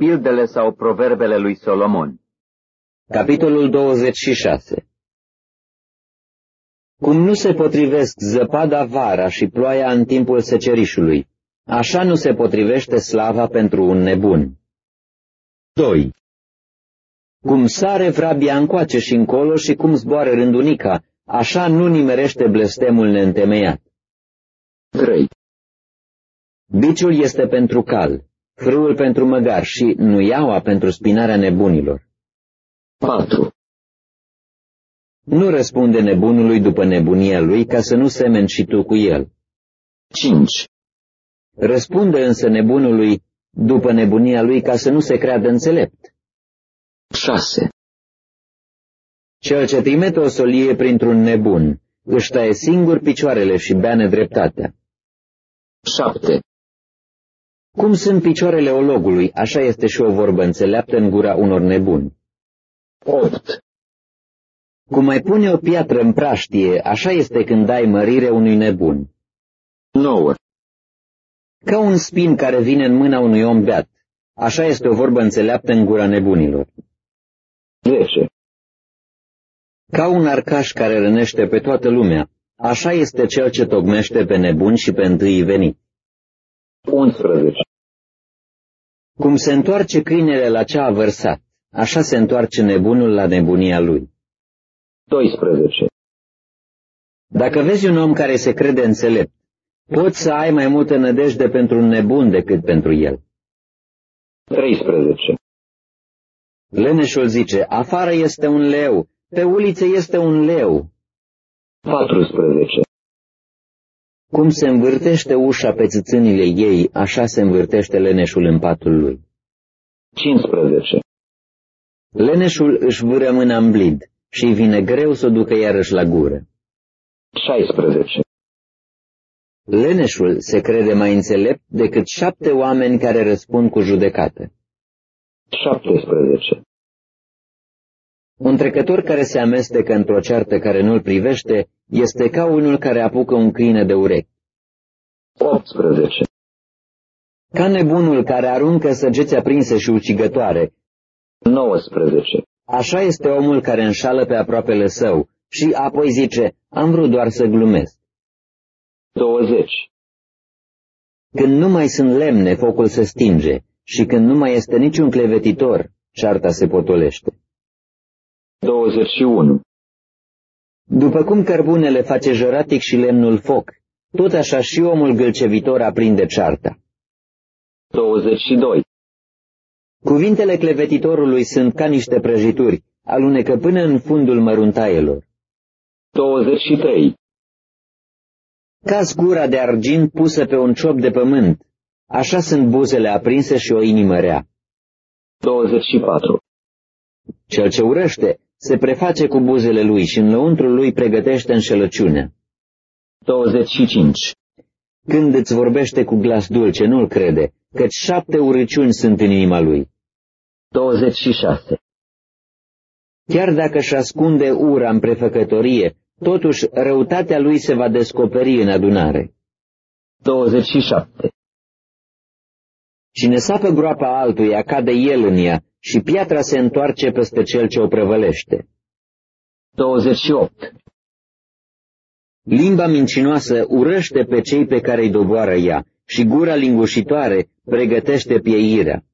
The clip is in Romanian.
pildele sau proverbele lui Solomon. Capitolul 26. Cum nu se potrivesc zăpada vara și ploaia în timpul secerișului, așa nu se potrivește slava pentru un nebun. 2. Cum sare vrabia încoace și încolo și cum zboară rândunica, așa nu nimerește blestemul neîntemeiat. 3. Biciul este pentru cal, frâul pentru măgar și nuiaua pentru spinarea nebunilor. 4. Nu răspunde nebunului după nebunia lui, ca să nu semeni și tu cu el. 5. Răspunde însă nebunului după nebunia lui, ca să nu se creadă înțelept. 6. Cel ce trimite o solie printr-un nebun își taie singur picioarele și bea nedreptatea. 7. Cum sunt picioarele ologului, așa este și o vorbă înțeleaptă în gura unor nebuni. 8. Cum mai pune o piatră în praștie, așa este când dai mărire unui nebun. 9. Ca un spin care vine în mâna unui om beat, așa este o vorbă înțeleaptă în gura nebunilor. 10. Ca un arcaș care rănește pe toată lumea, așa este cel ce tocmește pe nebuni și pe întâi venit. 11. Cum se întoarce câinele la ce a vărsat, așa se întoarce nebunul la nebunia lui. 12. Dacă vezi un om care se crede înțelept, poți să ai mai multă nădejde pentru un nebun decât pentru el. 13. Leneșul zice, afară este un leu, pe ulițe este un leu. 14. Cum se învârtește ușa pe țâțânile ei, așa se învârtește leneșul în patul lui. 15. Leneșul își vâră mâna în blid și îi vine greu să o ducă iarăși la gură. 16. Leneșul se crede mai înțelept decât 7 oameni care răspund cu judecată. 17. Un trecător care se amestecă într-o ceartă care nu-l privește este ca unul care apucă un câine de urechi. 18. Ca nebunul care aruncă săgeți aprinse și ucigătoare. 19. Așa este omul care înșală pe aproapele său și apoi zice, am vrut doar să glumesc. 20. Când nu mai sunt lemne, focul se stinge, și când nu mai este niciun clevetitor, cearta se potolește. 21. După cum cărbunele face jăratic și lemnul foc, tot așa și omul gâlcevitor aprinde cearta. 22. Cuvintele clevetitorului sunt ca niște prăjituri, alunecă până în fundul măruntaielor. 23. Ca gura de argint pusă pe un ciop de pământ, așa sunt buzele aprinse și o inimă rea. 24. Cel ce urăște se preface cu buzele lui și în lăuntrul lui pregătește înșelăciunea. 25. Când îți vorbește cu glas dulce, nu-l crede, căci 7 urăciuni sunt în inima lui. 26. Chiar dacă își ascunde ura în prefăcătorie, totuși răutatea lui se va descoperi în adunare. 27. Cine sapă groapa altuia, cade el în ea și piatra se întoarce peste cel ce o prăvălește. 28. Limba mincinoasă urăște pe cei pe care îi doboară ea și gura lingușitoare pregătește pieirea.